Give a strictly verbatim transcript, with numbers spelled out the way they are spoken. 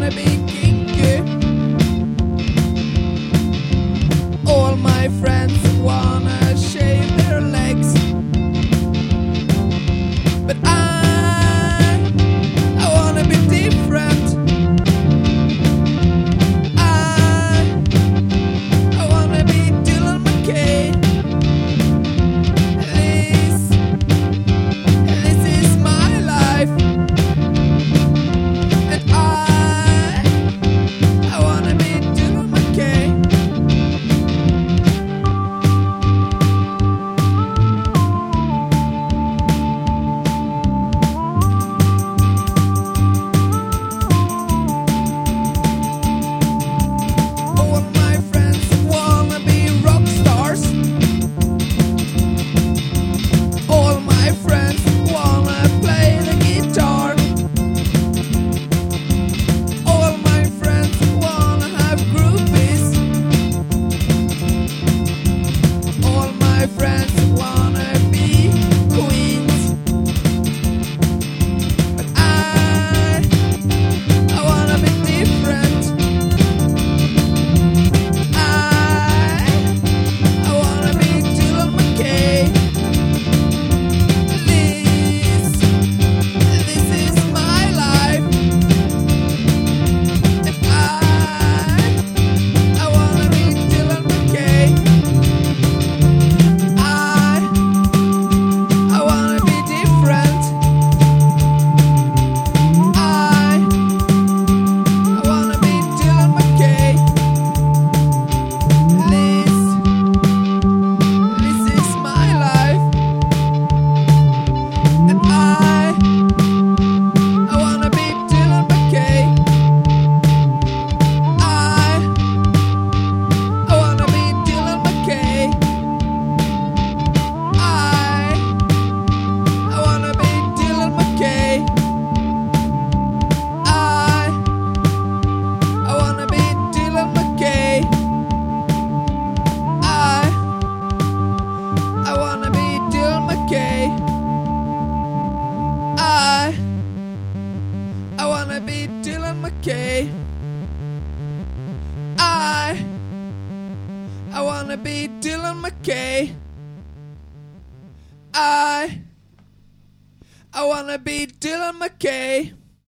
wanna be kinky. All my friends wanna shave their legs, but I, I wanna be different. I, I wanna be Dylan McKay. This, this is my life, and I, I wanna be Dylan McKay. All my friends wanna be rock stars. All my friends wanna play the guitar. All my friends wanna have groupies. All my friends wanna be queens, but I, I wanna be different. I, I wanna be Dylan McKay. This, this is my life, and I, I wanna be Dylan McKay. I, I wanna be different. I, I wanna be Dylan McKay. This, this is my life, and I, I wanna be Dylan McKay. I, I wanna be Dylan McKay. I, I wanna be Dylan McKay. I, I wanna be Dylan McKay. I, I wanna be Dylan McKay. I, I wanna be Dylan McKay. I, I wanna be Dylan McKay. I, I wanna be Dylan McKay.